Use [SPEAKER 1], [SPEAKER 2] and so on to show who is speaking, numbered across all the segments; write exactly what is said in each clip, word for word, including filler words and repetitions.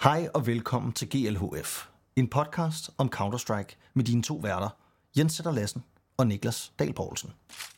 [SPEAKER 1] Hej og velkommen til G L H F, en podcast om Counter-Strike med dine to værter, Jens Sætter Lassen og Niklas Dahl Poulsen.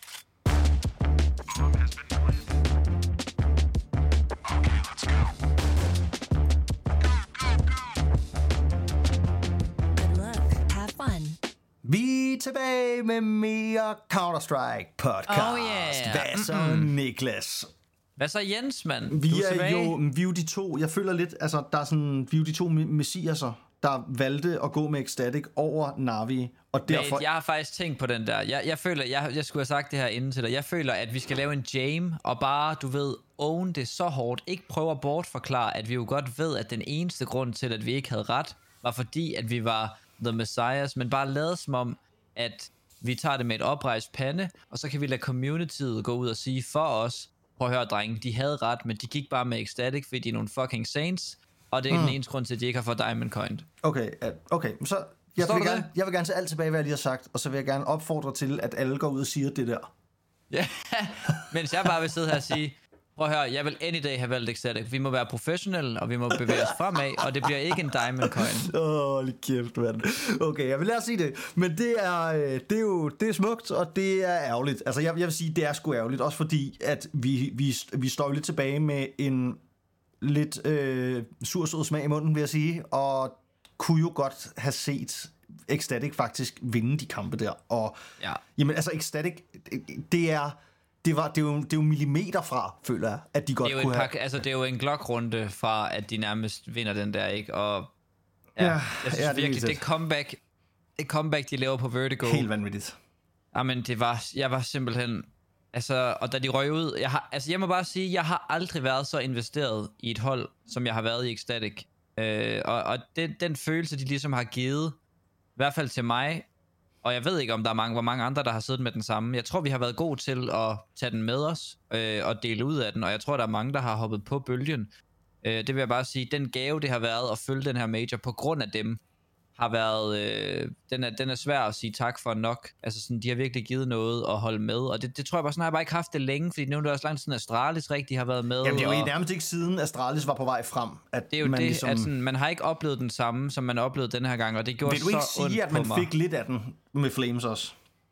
[SPEAKER 1] Vi er tilbage med mere Counter-Strike podcast.
[SPEAKER 2] Oh yeah.
[SPEAKER 1] Hvad så,
[SPEAKER 2] Mm-mm.
[SPEAKER 1] Niklas?
[SPEAKER 2] Hvad så, Jens, mand?
[SPEAKER 1] Vi
[SPEAKER 2] Du
[SPEAKER 1] er,
[SPEAKER 2] tilbage?
[SPEAKER 1] jo, vi er jo de to, jeg føler lidt, altså der er sådan, vi er jo de to messiaser, der valgte at gå med Ecstatic over Na'Vi, og derfor...
[SPEAKER 2] Men jeg har faktisk tænkt på den der. Jeg, jeg føler, jeg, jeg skulle have sagt det her inden til dig. Jeg føler, at vi skal lave en jam, og bare, du ved, own det så hårdt. Ikke prøve at bortforklare, at vi jo godt ved, at den eneste grund til, at vi ikke havde ret, var fordi, at vi var The Messiahs, men bare lade som om, at vi tager det med et oprejst pande, og så kan vi lade communityet gå ud og sige for os, prøv at høre, drenge, de havde ret, men de gik bare med Ecstatic, fordi de er nogle fucking saints, og det er mm. den eneste grund til, at de ikke har fået Diamond Coin.
[SPEAKER 1] Okay, okay, så jeg vil, gerne, jeg vil gerne tage alt tilbage, hvad jeg lige har sagt, og så vil jeg gerne opfordre til, at alle går ud og siger det der.
[SPEAKER 2] Ja, mens jeg bare vil sidde her og sige, prøv at høre, jeg vil any day have valgt Ecstatic. Vi må være professionelle, og vi må bevæge os fremad, og det bliver ikke en Diamond Coin.
[SPEAKER 1] Åh, oh, lige kæft, mand. Okay, jeg vil lade sige det. Men det er, det er jo det er smukt, og det er ærgerligt. Altså, jeg, jeg vil sige, det er sgu ærgerligt. Også fordi, at vi, vi, vi står lidt tilbage med en lidt øh, sursød smag i munden, vil jeg sige. Og kunne jo godt have set Ecstatic faktisk vinde de kampe der. Og
[SPEAKER 2] ja.
[SPEAKER 1] Jamen, altså, Ecstatic, det, det er... Det, var, det, er jo, det er jo millimeter fra, føler jeg, at de godt
[SPEAKER 2] det er jo
[SPEAKER 1] kunne
[SPEAKER 2] et
[SPEAKER 1] have...
[SPEAKER 2] par, altså, det er jo en Glock-runde fra, at de nærmest vinder den der, ikke? Og ja,
[SPEAKER 1] ja
[SPEAKER 2] jeg synes
[SPEAKER 1] ja, det
[SPEAKER 2] virkelig, det comeback, det comeback, de laver på Vertigo...
[SPEAKER 1] Helt vanvittigt.
[SPEAKER 2] Jamen, det var... Jeg var simpelthen... Altså, og da de røg ud... Jeg, har, altså, jeg må bare sige, jeg har aldrig været så investeret i et hold, som jeg har været i Ecstatic. Øh, og og den, den følelse, de ligesom har givet, i hvert fald til mig... Og jeg ved ikke, om der er mange, hvor mange andre, der har siddet med den samme. Jeg tror, vi har været gode til at tage den med os øh, og dele ud af den. Og jeg tror, der er mange, der har hoppet på bølgen. Øh, det vil jeg bare sige, den gave, det har været at følge den her major på grund af dem, har været... Øh, den, er, den er svær at sige tak for nok. Altså sådan, de har virkelig givet noget at holde med. Og det, det tror jeg bare sådan, har jeg bare ikke haft det længe. Fordi nu er det også langt siden, Astralis rigtig har været med.
[SPEAKER 1] Jamen, det er jo
[SPEAKER 2] og...
[SPEAKER 1] nærmest ikke siden Astralis var på vej frem. At
[SPEAKER 2] det er jo
[SPEAKER 1] man
[SPEAKER 2] det,
[SPEAKER 1] ligesom...
[SPEAKER 2] at sådan, man har ikke oplevet den samme, som man oplevede den her gang. Og det gjorde så ondt på mig.
[SPEAKER 1] Vil du ikke sige, at man fik lidt af den med Flames også?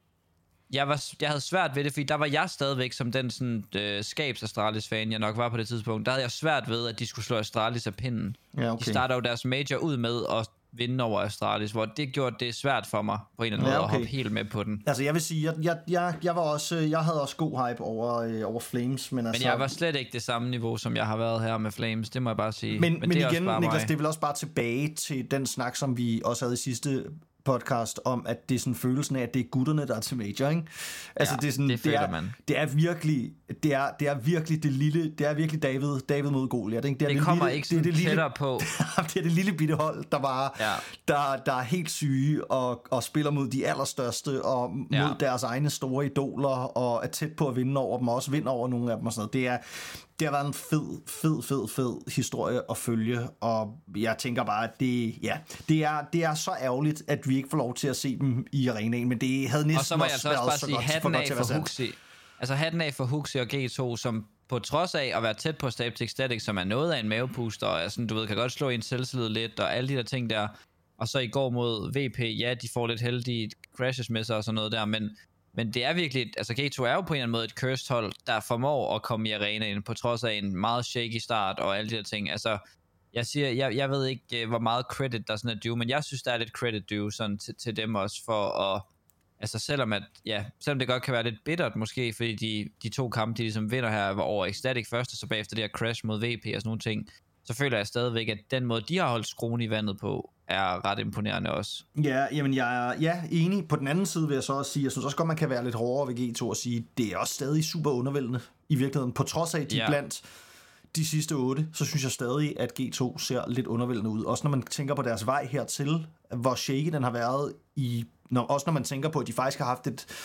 [SPEAKER 2] Jeg, var, jeg havde svært ved det, fordi der var jeg stadigvæk som den sådan, øh, skabs Astralis-fan, jeg nok var på det tidspunkt. Der havde jeg svært ved, at de skulle slå Astralis af pinden.
[SPEAKER 1] Ja, okay.
[SPEAKER 2] De starter jo deres major ud med at vinde over Astralis, hvor det gjorde det svært for mig på en eller anden
[SPEAKER 1] ja,
[SPEAKER 2] måde
[SPEAKER 1] okay.
[SPEAKER 2] at hoppe helt med på den.
[SPEAKER 1] Altså jeg vil sige, jeg, jeg, jeg, jeg, var også, jeg havde også god hype over, øh, over Flames. Men, altså,
[SPEAKER 2] men jeg var slet ikke det samme niveau, som jeg har været her med Flames, det må jeg bare sige.
[SPEAKER 1] Men, men,
[SPEAKER 2] men
[SPEAKER 1] men
[SPEAKER 2] det er
[SPEAKER 1] igen,
[SPEAKER 2] Niklas,
[SPEAKER 1] mig. Det er vel også bare tilbage til den snak, som vi også havde i sidste podcast om, at det er sådan følelsen af, at det er gutterne, der er til major, ikke? Altså
[SPEAKER 2] ja,
[SPEAKER 1] det er sådan,
[SPEAKER 2] det,
[SPEAKER 1] det er,
[SPEAKER 2] man.
[SPEAKER 1] det er virkelig, det er, det er virkelig det lille, det er virkelig David, David mod Goliat, ikke?
[SPEAKER 2] Det, det, det kommer lille, ikke sådan det er det tættere på.
[SPEAKER 1] Det er det lille bitte hold, der bare,
[SPEAKER 2] ja.
[SPEAKER 1] der, der er helt syge og, og spiller mod de allerstørste og
[SPEAKER 2] ja.
[SPEAKER 1] mod deres egne store idoler og er tæt på at vinde over dem og også vinder over nogle af dem og sådan noget. Det er Det har været en fed, fed, fed, fed historie at følge, og jeg tænker bare, at det, ja, det, er, det er så ærgerligt, at vi ikke får lov til at se dem i arenaen, men det havde næsten
[SPEAKER 2] og så må jeg
[SPEAKER 1] også
[SPEAKER 2] altså også bare
[SPEAKER 1] så
[SPEAKER 2] sige
[SPEAKER 1] godt,
[SPEAKER 2] hatten
[SPEAKER 1] for
[SPEAKER 2] af for, for Huxi. Altså hatten af for Huxi og G to, som på trods af at være tæt på Stable Ecstatic, som er noget af en mavepuster, og sådan, du ved, kan godt slå en selvtillid lidt, og alle de der ting der, og så i går mod V P, ja, de får lidt heldige crashes med sig og sådan noget der, men Men det er virkelig, altså G to er jo på en eller anden måde et cursed hold, der formår at komme i arenaen, på trods af en meget shaky start og alle de der ting. Altså, jeg siger, jeg, jeg ved ikke, hvor meget credit der sådan er due, men jeg synes, der er lidt credit due sådan til, til dem også for at, altså selvom at, ja, selvom det godt kan være lidt bittert måske, fordi de, de to kampe, de ligesom vinder her, var over Ecstatic først, og så bagefter det her crash mod V P og sådan nogle ting, så føler jeg stadigvæk, at den måde, de har holdt skruen i vandet på, er ret imponerende også.
[SPEAKER 1] Ja, jamen jeg er ja, enig. På den anden side vil jeg så også sige, jeg synes også godt, man kan være lidt hårdere ved G to og sige, det er også stadig super undervældende i virkeligheden. På trods af, at de ja. blandt de sidste otte, så synes jeg stadig, at G to ser lidt undervældende ud. Også når man tænker på deres vej hertil, hvor shaky den har været i, når, også når man tænker på, at de faktisk har haft et,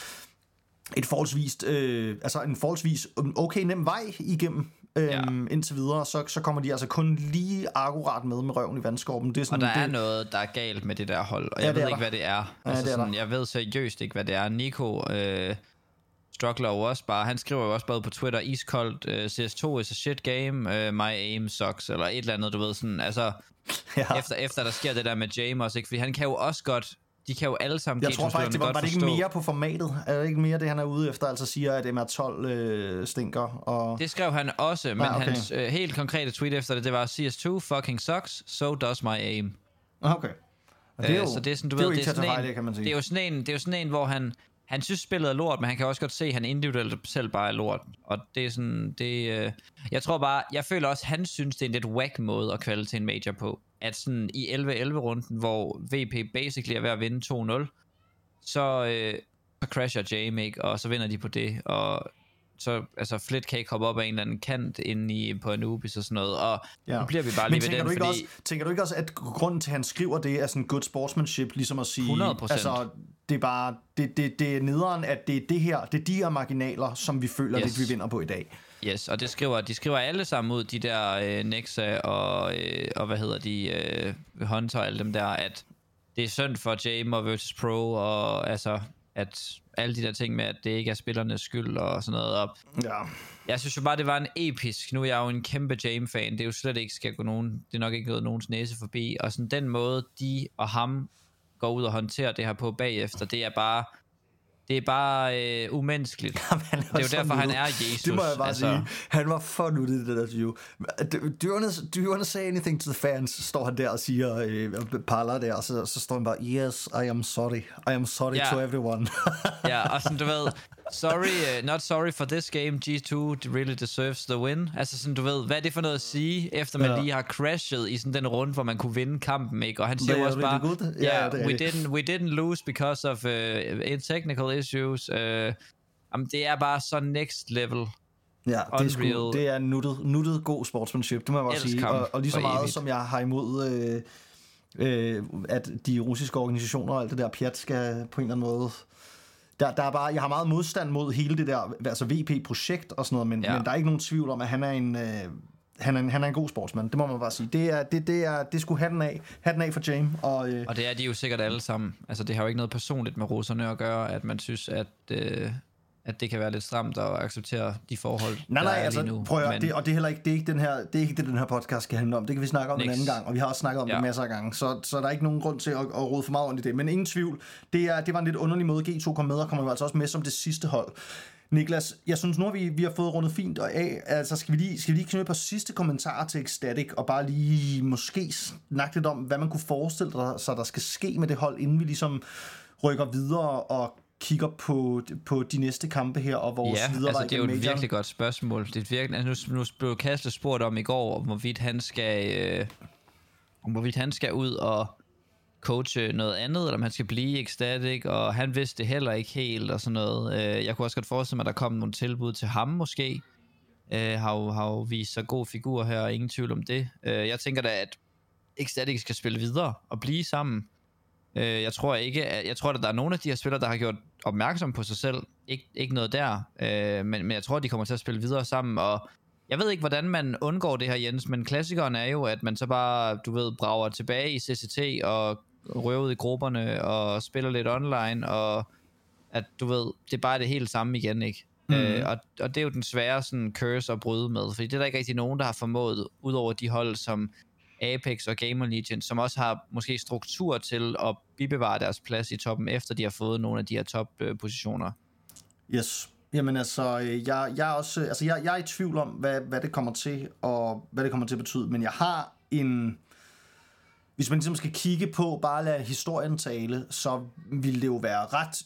[SPEAKER 1] et forholdsvist, øh, altså en forholdsvis okay nem vej igennem.
[SPEAKER 2] Ja.
[SPEAKER 1] Øhm, indtil videre, så, så kommer de altså kun lige akkurat med med røven i vandskorben. Det er sådan,
[SPEAKER 2] og der
[SPEAKER 1] det...
[SPEAKER 2] er noget, der er galt med det der hold, og
[SPEAKER 1] ja,
[SPEAKER 2] jeg ved
[SPEAKER 1] ikke,
[SPEAKER 2] ikke, hvad det er.
[SPEAKER 1] Ja,
[SPEAKER 2] altså,
[SPEAKER 1] det er
[SPEAKER 2] sådan, jeg ved seriøst ikke, hvad det er. Nico øh, struggler jo også bare, han skriver jo også bare på Twitter, iskoldt, øh, C S to is a shit game, øh, my aim sucks, eller et eller andet, du ved, sådan, altså, ja. efter, efter der sker det der med James også, ikke? Fordi han kan jo også godt, de kan jo alle sammen
[SPEAKER 1] Jeg tror faktisk, det var, var det ikke
[SPEAKER 2] forstå.
[SPEAKER 1] mere på formatet? Er det ikke mere det, han er ude efter, altså siger, at M R tolv øh, stinker? Og...
[SPEAKER 2] Det skrev han også, men
[SPEAKER 1] ah, okay.
[SPEAKER 2] hans øh, helt konkrete tweet efter det, det var, C S to fucking sucks, so does my aim.
[SPEAKER 1] Okay. Det er jo,
[SPEAKER 2] så det er sådan, du
[SPEAKER 1] det
[SPEAKER 2] ved,
[SPEAKER 1] er jo
[SPEAKER 2] det er sådan en,
[SPEAKER 1] det, kan man sige.
[SPEAKER 2] Det er jo sådan en, det er jo sådan en, hvor han, han synes spillet er lort, men han kan også godt se, at han individuelt selv bare er lort. Og det er sådan, det, øh, jeg tror bare, jeg føler også, han synes, det er en lidt whack måde at kvalde til en major på. At sådan i elleve elleve-runden, hvor V P basically er ved at vinde to nul, så, øh, så crasher Jame, ikke? Og så vinder de på det, og så, altså, Flit kan ikke hoppe op af en eller anden kant inde i, på Anubis og sådan noget, og ja. Nu bliver vi bare lige ved den,
[SPEAKER 1] du ikke
[SPEAKER 2] fordi...
[SPEAKER 1] Også, tænker du ikke også, at grunden til, at han skriver det, er sådan good sportsmanship, ligesom at sige...
[SPEAKER 2] hundrede procent.
[SPEAKER 1] Altså, det er bare, det, det, det er nederen, at det er det her, det er de her marginaler, som vi føler
[SPEAKER 2] yes.
[SPEAKER 1] lidt, vi vinder på i dag.
[SPEAKER 2] Yes, og det skriver, de skriver alle sammen ud, de der øh, Nexa og, øh, og hvad hedder de, øh, Hunter og alle dem der, at det er synd for Jame og Virtus Pro, og altså, at alle de der ting med, at det ikke er spillernes skyld og sådan noget op.
[SPEAKER 1] Ja.
[SPEAKER 2] Jeg synes jo bare, det var en episk, nu er jeg jo en kæmpe Jame-fan, det er jo slet ikke skal gå nogen, det er nok ikke gået nogens næse forbi, og sådan den måde, de og ham går ud og håndterer det her på bagefter, det er bare... Det er bare øh, umenneskeligt. Jamen, det er jo derfor, han er Jesus.
[SPEAKER 1] Det må jeg bare altså... sige. Han var for nuttet i det der interview. Do, do, you wanna, do you wanna say anything to the fans? Står han der og siger, øh, parler der, og så, så står han bare, yes, I am sorry. I am sorry yeah. to everyone.
[SPEAKER 2] Ja, og sådan, du ved, sorry, uh, not sorry for this game, G to really deserves the win. Altså sådan, du ved, hvad er det for noget at sige, efter man ja. lige har crashet i sådan den runde, hvor man kunne vinde kampen, ikke? Og han siger også bare, ja, yeah, we, didn't, we didn't lose because of uh, technical issues. Uh, jamen, det er bare så next level.
[SPEAKER 1] Ja, det er, sgu, det er nuttet, nuttet god sportsmanship, det må jeg bare sige. Og, og lige så meget, evigt. Som jeg har imod, øh, øh, at de russiske organisationer og alt det der pjat skal på en eller anden måde... Der, der er bare, jeg har meget modstand mod hele det der, altså V P-projekt og sådan noget, men, ja. men der er ikke nogen tvivl om, at han er en, øh, han er en, han er en god sportsmand. Det må man bare sige. Det er, det, det er, det skulle hatten af, hatten af for Jame. Og, øh,
[SPEAKER 2] og det er de jo sikkert alle sammen. Altså, det har jo ikke noget personligt med russerne at gøre, at man synes, at, øh, at det kan være lidt stramt at acceptere de forhold,
[SPEAKER 1] nej, nej,
[SPEAKER 2] der er
[SPEAKER 1] altså,
[SPEAKER 2] lige nu.
[SPEAKER 1] Prøv at,
[SPEAKER 2] men...
[SPEAKER 1] det, og det er heller ikke, det er ikke den her, det er ikke det, den her podcast skal handle om. Det kan vi snakke om Next. En anden gang, og vi har også snakket om ja. det masser af gange, så, så der er ikke nogen grund til at, at rode for meget rundt i det. Men ingen tvivl, det, er, det var en lidt underlig måde, G to kom med, og kommer jo altså også med som det sidste hold. Niklas, jeg synes nu, vi, vi har fået rundet fint og af. Altså, skal vi lige, skal vi lige knytte på sidste kommentarer til Ecstatic, og bare lige måske snakke lidt om, hvad man kunne forestille sig, der skal ske med det hold, inden vi ligesom rykker videre og kigger på, på de næste kampe her, og vores
[SPEAKER 2] ja,
[SPEAKER 1] videre
[SPEAKER 2] altså det er jo et
[SPEAKER 1] major.
[SPEAKER 2] virkelig godt spørgsmål. Det er virkelig, altså nu, nu blev Kastle spurgt om i går, hvorvidt han skal, øh, hvorvidt han skal ud og coache noget andet, eller om han skal blive Ecstatic, og han vidste det heller ikke helt, og sådan noget. Øh, jeg kunne også godt forestille mig, at der kom nogle tilbud til ham, måske. Øh, har, jo, har jo vist sig god figur her, og ingen tvivl om det. Øh, jeg tænker da, at Ecstatic skal spille videre, og blive sammen. Jeg tror ikke, at, jeg tror, at der er nogle af de her spillere, der har gjort opmærksom på sig selv. Ik- ikke noget der, øh, men, men jeg tror, at de kommer til at spille videre sammen, og jeg ved ikke, hvordan man undgår det her, Jens, men klassikeren er jo, at man så bare, du ved, brager tilbage i C C T og røver ud i grupperne og spiller lidt online, og at, du ved, det er bare det helt samme igen, ikke? Mm. Øh, og, og det er jo den svære sådan, curse at bryde med, fordi det er der ikke rigtig nogen, der har formået, udover de hold, som Apex og Gamer Legion, som også har måske struktur til at bibevare deres plads i toppen, efter de har fået nogle af de her top-positioner.
[SPEAKER 1] Yes. Jamen altså, jeg, jeg, er også, altså jeg, jeg er i tvivl om, hvad, hvad det kommer til, og hvad det kommer til at betyde, men jeg har en... Hvis man ligesom skal kigge på, bare lade historien tale, så vil det jo være ret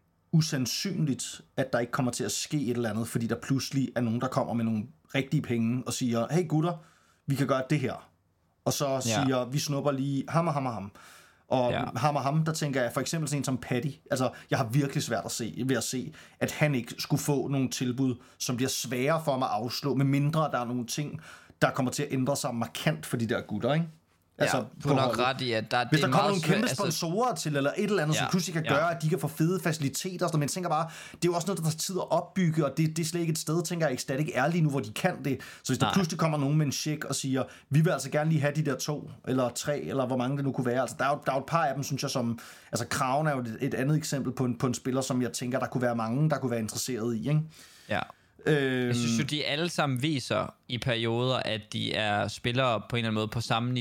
[SPEAKER 1] usandsynligt, at der ikke kommer til at ske et eller andet, fordi der pludselig er nogen, der kommer med nogle rigtige penge og siger, hey gutter, vi kan gøre det her. Og så siger, ja. vi snupper lige ham og ham og ham. Og ja. ham og ham, der tænker jeg for eksempel sådan en som Paddy. Altså, jeg har virkelig svært at se, ved at se, at han ikke skulle få nogle tilbud, som bliver svære for mig at afslå, med mindre der er nogle ting, der kommer til at ændre sig markant for de der gutter, ikke?
[SPEAKER 2] Altså, ja, du har nok ret i, at der,
[SPEAKER 1] hvis
[SPEAKER 2] det
[SPEAKER 1] der kommer nogle kæmpe
[SPEAKER 2] altså,
[SPEAKER 1] sponsorer til, eller et eller andet, ja, som pludselig kan ja. gøre, at de kan få fede faciliteter, men jeg tænker bare, det er jo også noget, der tager tid at opbygge, og det, det er slet ikke et sted, tænker jeg, Ecstatic er lige nu, hvor de kan det. Så hvis Nej. der pludselig kommer nogen med en check og siger, vi vil altså gerne lige have de der to, eller tre, eller hvor mange det nu kunne være. Altså, der er jo, der er jo et par af dem, synes jeg, som... Altså, Kraven er jo et, et andet eksempel på en, på en spiller, som jeg tænker, der kunne være mange, der kunne være interesseret i, ikke?
[SPEAKER 2] Ja. Jeg synes jo, de alle sammen viser i perioder, at de er spillere på en eller anden måde på samme niveau.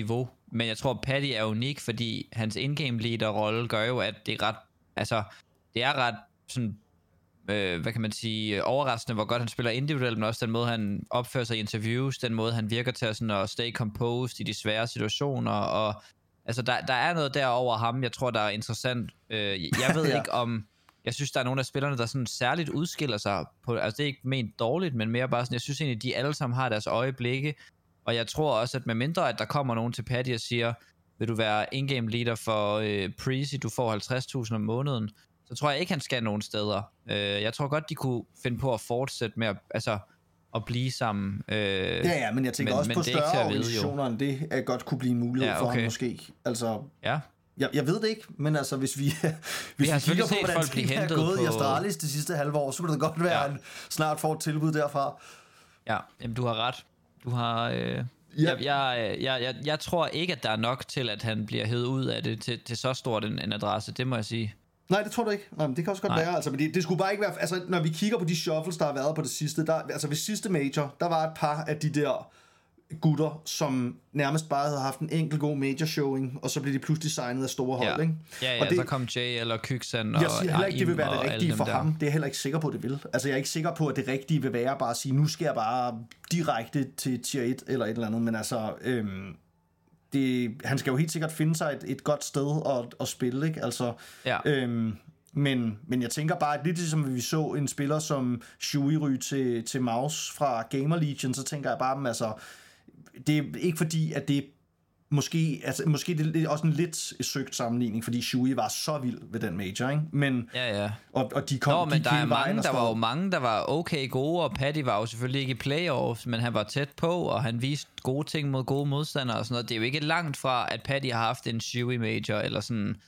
[SPEAKER 2] men jeg tror, Paddy er unik, fordi hans in-game leader-rolle gør jo, at det er ret, altså, det er ret sådan, øh, hvad kan man sige, overraskende, hvor godt han spiller individuelt, men også den måde, han opfører sig i interviews, den måde, han virker til at, sådan, at stay composed i de svære situationer, og altså, der, der er noget derover ham, jeg tror, der er interessant. Øh, jeg ved ja. ikke om, jeg synes, der er nogle af spillerne, der sådan særligt udskiller sig, på, altså det er ikke ment dårligt, men mere bare sådan, jeg synes egentlig, de alle sammen har deres øjeblikke, og jeg tror også, at med mindre, at der kommer nogen til Paddy og siger, vil du være in-game leader for øh, Prezi, du får halvtreds tusind om måneden, så tror jeg ikke, han skal nogen steder. Øh, jeg tror godt, de kunne finde på at fortsætte med at, altså, at blive sammen. Øh,
[SPEAKER 1] ja, ja, men jeg tænker men, også men på større organisationer end det, at godt kunne blive en mulighed ja, okay. for ham måske. Altså,
[SPEAKER 2] ja.
[SPEAKER 1] jeg, jeg ved det ikke, men altså, hvis vi, hvis
[SPEAKER 2] vi,
[SPEAKER 1] vi
[SPEAKER 2] har
[SPEAKER 1] kigger på, hvordan
[SPEAKER 2] folk blive
[SPEAKER 1] er gået på... i Astralis det sidste halve år, så kunne det godt være, ja. at snart får et tilbud derfra.
[SPEAKER 2] Ja, jamen, du har ret. Du har... Øh... Ja. Jeg, jeg, jeg, jeg, jeg tror ikke, at der er nok til, at han bliver hævet ud af det til, til så stort en, en adresse, det må jeg sige.
[SPEAKER 1] Nej, det tror du ikke. Nej, men det kan også godt Nej. være. Altså, men det, det skulle bare ikke være... Altså, når vi kigger på de shuffles, der har været på det sidste, der, altså ved sidste major, der var et par af de der gutter, som nærmest bare havde haft en enkelt god major showing, og så blev de pludselig signet af store hold,
[SPEAKER 2] ja.
[SPEAKER 1] ikke?
[SPEAKER 2] Ja, ja,
[SPEAKER 1] og det,
[SPEAKER 2] så kom Jay eller Kyksan og
[SPEAKER 1] jeg siger heller ikke, det vil være det rigtige for
[SPEAKER 2] der.
[SPEAKER 1] ham. Det er jeg heller ikke sikker på, det vil. Altså, jeg er ikke sikker på, at det rigtige vil være bare at sige, nu skal jeg bare direkte til tier et eller et eller andet, men altså... Øhm, det, han skal jo helt sikkert finde sig et, et godt sted at, at spille, ikke? Altså...
[SPEAKER 2] Ja.
[SPEAKER 1] Øhm, Men, men jeg tænker bare, at lidt ligesom vi så en spiller som Shui ryge til, til Maus fra Gamer Legion, så tænker jeg bare, altså, det er ikke fordi, at det måske, altså, måske det er også en lidt søgt sammenligning, fordi Shui var så vild ved den major, ikke? Men,
[SPEAKER 2] ja, ja.
[SPEAKER 1] Og, og de kom,
[SPEAKER 2] Nå, men
[SPEAKER 1] de
[SPEAKER 2] der, er mange, der
[SPEAKER 1] stod...
[SPEAKER 2] var jo mange, der var okay gode, og Paddy var jo selvfølgelig ikke i playoffs, men han var tæt på, og han viste gode ting mod gode modstandere og sådan noget. Det er jo ikke langt fra, at Paddy har haft en Shui major, eller sådan...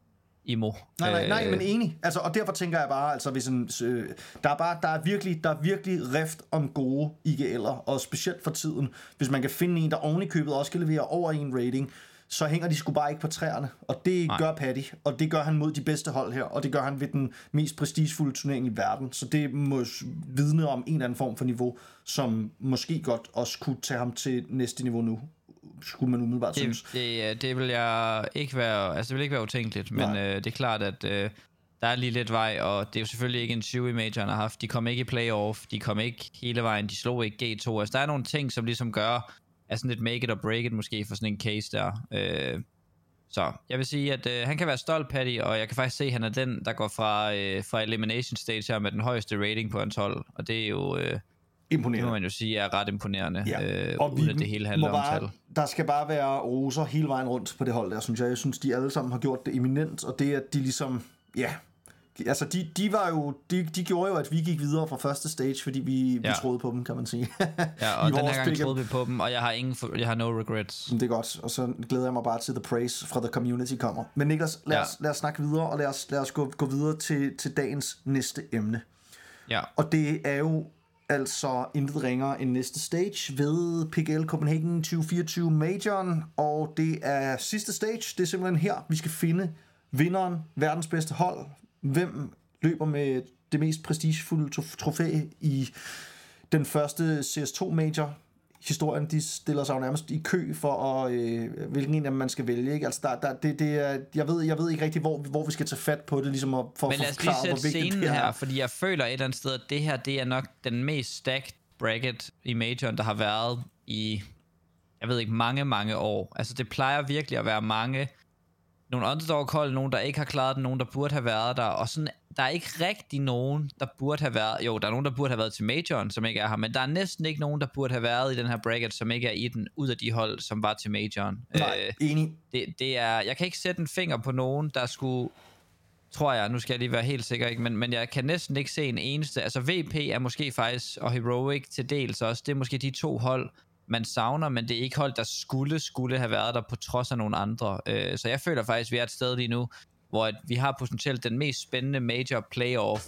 [SPEAKER 2] Imo.
[SPEAKER 1] Nej, nej, nej, men enig. Altså, og derfor tænker jeg bare, altså, hvis en, øh, der er bare, der er virkelig, der er virkelig rift om gode I G L'er, og specielt for tiden, hvis man kan finde en, der oven i købet også kan levere over en rating, så hænger de sgu bare ikke på træerne, og det nej. gør Paddy, og det gør han mod de bedste hold her, og det gør han ved den mest prestigefulde turnering i verden, så det må vidne om en eller anden form for niveau, som måske godt også kunne tage ham til næste niveau nu. Skulle man umiddelbart
[SPEAKER 2] det,
[SPEAKER 1] synes.
[SPEAKER 2] Det, det vil jeg ikke være, altså det vil ikke være utænkeligt, men øh, det er klart, at øh, der er lige lidt vej, og det er jo selvfølgelig ikke en Shui major, han har haft. De kom ikke i playoff, de kom ikke hele vejen, de slog ikke G to. Altså der er nogle ting, som ligesom gør, er sådan lidt make it or break it måske for sådan en case der. Øh, så jeg vil sige, at øh, han kan være stolt, Paddy, og jeg kan faktisk se, at han er den, der går fra, øh, fra elimination stage her med den højeste rating på hans hold, og det er jo... Øh,
[SPEAKER 1] imponerende.
[SPEAKER 2] Det må man jo sige er ret imponerende,
[SPEAKER 1] ja.
[SPEAKER 2] øh,
[SPEAKER 1] og
[SPEAKER 2] uden at det hele handler
[SPEAKER 1] bare,
[SPEAKER 2] om tal.
[SPEAKER 1] Der skal bare være roser hele vejen rundt på det hold der, synes jeg. Jeg synes, de alle sammen har gjort det eminent, og det at de ligesom, ja, altså de, de var jo, de, de gjorde jo, at vi gik videre fra første stage, fordi vi, ja. vi troede på dem, kan man sige.
[SPEAKER 2] Ja, og den her gang troede vi på dem, og jeg har ingen, jeg har no regrets.
[SPEAKER 1] Det er godt, og så glæder jeg mig bare til the praise fra the community kommer. Men Niklas, lad, ja. os, lad os snakke videre, og lad os, lad os gå, gå videre til, til dagens næste emne.
[SPEAKER 2] Ja.
[SPEAKER 1] Og det er jo altså intet ringere end næste stage ved P G L Copenhagen tyve fireogtyve Majoren, og det er sidste stage. Det er simpelthen her, vi skal finde vinderen, verdens bedste hold. Hvem løber med det mest prestigefulde trofæ i den første C S to Major? Historien, de stiller sig jo nærmest i kø for, at, øh, hvilken en af dem man skal vælge. Ikke? Altså, der, der, det, det er, jeg, ved, jeg ved ikke rigtig, hvor, hvor vi skal tage fat på det, ligesom at, for,
[SPEAKER 2] Men lad os lige sætte scenen
[SPEAKER 1] her,
[SPEAKER 2] her, fordi jeg føler et eller andet sted, at det her, det er nok den mest stacked bracket i Majoren, der har været i, jeg ved ikke, mange, mange år. Altså, det plejer virkelig at være mange, nogle underdog-hold, nogen, der ikke har klaret den, nogen, der burde have været der, og sådan, der er ikke rigtig nogen, der burde have været, jo, der er nogen, der burde have været til Majoren, som ikke er her, men der er næsten ikke nogen, der burde have været i den her bracket, som ikke er i den, ud af de hold, som var til Majoren.
[SPEAKER 1] Nej, øh, enig.
[SPEAKER 2] Det, det er, jeg kan ikke sætte en finger på nogen, der skulle, tror jeg, nu skal jeg lige være helt sikker, ikke? Men, men jeg kan næsten ikke se en eneste, altså V P er måske faktisk, og Heroic til dels også, det er måske de to hold, man savner, men det er ikke hold, der skulle, skulle have været der på trods af nogle andre. Øh, så jeg føler faktisk, at vi er et sted lige nu, hvor at vi har potentielt den mest spændende major playoff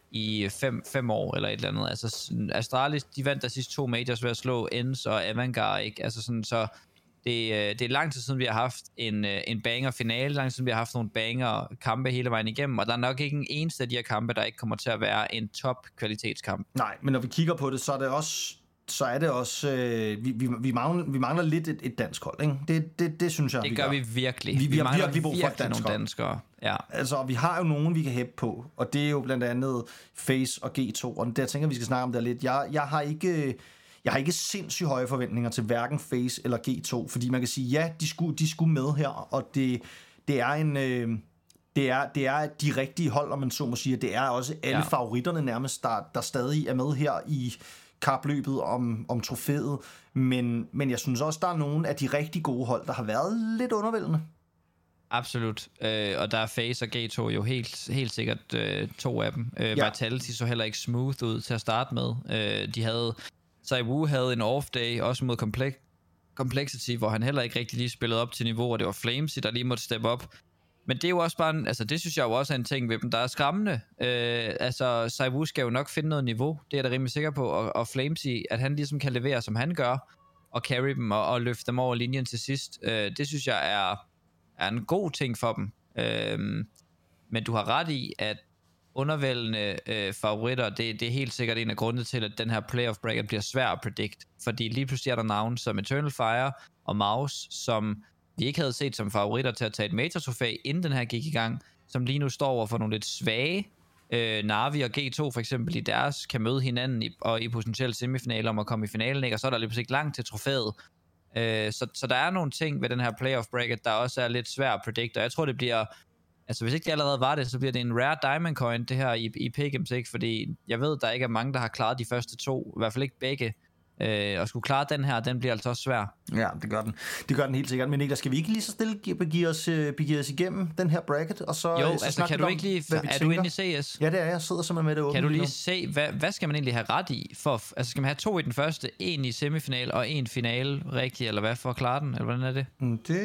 [SPEAKER 2] i fem, fem år, eller et eller andet. Altså, Astralis, de vandt der sidste to majors ved at slå Ens og Avangard, ikke? Altså sådan, så det, det er lang tid siden, vi har haft en, en banger-finale, lang tid siden, vi har haft nogle banger-kampe hele vejen igennem, og der er nok ikke en eneste af de her kampe, der ikke kommer til at være en top-kvalitetskamp.
[SPEAKER 1] Nej, men når vi kigger på det, så er det også så er det også... Øh, vi, vi, vi, mangler, vi mangler lidt et, et dansk hold, ikke? Det, det, det synes jeg,
[SPEAKER 2] det
[SPEAKER 1] vi
[SPEAKER 2] gør.
[SPEAKER 1] gør.
[SPEAKER 2] vi virkelig.
[SPEAKER 1] Vi, vi, vi har virkelig brug for
[SPEAKER 2] dansk nogle danskere. Ja.
[SPEAKER 1] Altså, vi har jo nogen, vi kan hæppe på, og det er jo blandt andet Face og G to, og der tænker vi skal snakke om det lidt. Jeg, jeg har ikke... Jeg har ikke sindssygt høje forventninger til hverken Face eller G to, fordi man kan sige, ja, de skulle, de skulle med her, og det, det er en... Øh, Det er, det er de rigtige hold, om man så må sige. Det er også alle ja. favoritterne nærmest, der, der stadig er med her i kapløbet om, om trofæet. Men, men jeg synes også, der er nogle af de rigtig gode hold, der har været lidt undervældende.
[SPEAKER 2] Absolut. Øh, og der er Face og G to jo helt, helt sikkert øh, to af dem. Øh, ja. Vitality så heller ikke smooth ud til at starte med. Øh, de havde... Saiwu havde en off day, også mod Complex, Complexity, hvor han heller ikke rigtig lige spillede op til niveau, og det var Flamesy, der lige måtte steppe op. Men det er jo også bare en, altså det synes jeg jo også er en ting ved dem, der er skræmmende. Øh, altså Saiwu skal jo nok finde noget niveau, det er jeg da rimelig sikker på, og, og Flamesy, at han ligesom kan levere, som han gør, og carry dem og, og løfte dem over linjen til sidst. Øh, det synes jeg er, er en god ting for dem. Øh, men du har ret i, at undervældende øh, favoritter, det, det er helt sikkert en af grundene til, at den her playoff bracket bliver svær at predict, fordi lige pludselig er der navne som Eternal Fire og Mouse, som vi ikke havde set som favoritter til at tage et major-trofæ, inden den her gik i gang, som lige nu står over for nogle lidt svage. Øh, Navi og G to for eksempel i deres kan møde hinanden i, og i potentielle semifinaler om at komme i finalen, ikke? Og så er der lige pludselig ikke langt til trofæet. Øh, så, så der er nogle ting ved den her playoff bracket, der også er lidt svært at predict, og jeg tror det bliver, altså hvis ikke det allerede var det, så bliver det en rare diamond coin det her i, i Pick'ems, ikke? Fordi jeg ved, der ikke er mange, der har klaret de første to, i hvert fald ikke begge. Øh, og skulle klare den her, den bliver altså også svær.
[SPEAKER 1] Ja, det gør den. Det gør den helt sikkert. Men Niklas, skal vi ikke lige så stille begive os, begive os igennem den her bracket? Og så,
[SPEAKER 2] jo,
[SPEAKER 1] så
[SPEAKER 2] altså kan du
[SPEAKER 1] om,
[SPEAKER 2] ikke lige... Er
[SPEAKER 1] tænker.
[SPEAKER 2] du inde i C S?
[SPEAKER 1] Ja, det er jeg. Jeg sidder simpelthen med det åbent.
[SPEAKER 2] Kan du lige se, hvad, hvad skal man egentlig have ret i? For, altså skal man have to i den første, en i semifinal og en finale rigtig, eller hvad, for at klare den? Eller hvordan er det?
[SPEAKER 1] Mm, det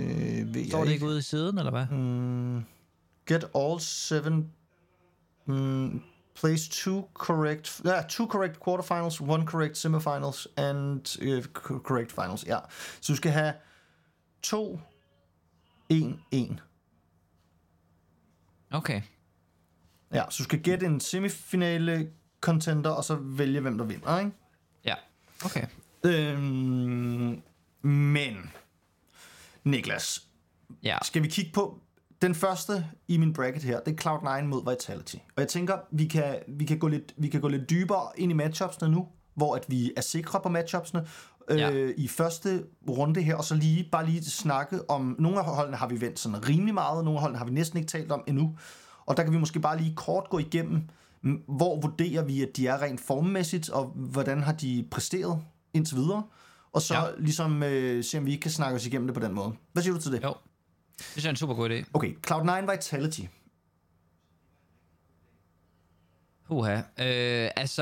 [SPEAKER 1] ved jeg
[SPEAKER 2] Står det ikke ude i siden, eller hvad?
[SPEAKER 1] Mm, get all seven... Mm, place two correct, yeah, two correct quarterfinals, one correct semifinals and uh, correct finals. Ja, så du skal have to, en, en.
[SPEAKER 2] Okay.
[SPEAKER 1] Ja, så du skal gætte en semifinale contender og så vælge hvem der vinder, ikke?
[SPEAKER 2] Ja. Okay.
[SPEAKER 1] Øhm, men Niklas,
[SPEAKER 2] ja.
[SPEAKER 1] Skal vi kigge på den første i min bracket her, det er Cloud nine mod Vitality. Og jeg tænker, vi kan, vi kan, gå, lidt, vi kan gå lidt dybere ind i matchupsene nu, hvor at vi er sikre på matchupsene ja. øh, i første runde her, og så lige bare lige snakke om, nogle af holdene har vi vendt sådan rimelig meget, nogle af holdene har vi næsten ikke talt om endnu. Og der kan vi måske bare lige kort gå igennem, hvor vurderer vi, at de er rent formmæssigt, og hvordan har de præsteret indtil videre. Og så ja. ligesom øh, se, om vi ikke kan snakke os igennem det på den måde. Hvad siger du til det?
[SPEAKER 2] Jo. Det er en super god idé.
[SPEAKER 1] Okay, Cloud nine Vitality.
[SPEAKER 2] Uha. Øh, altså...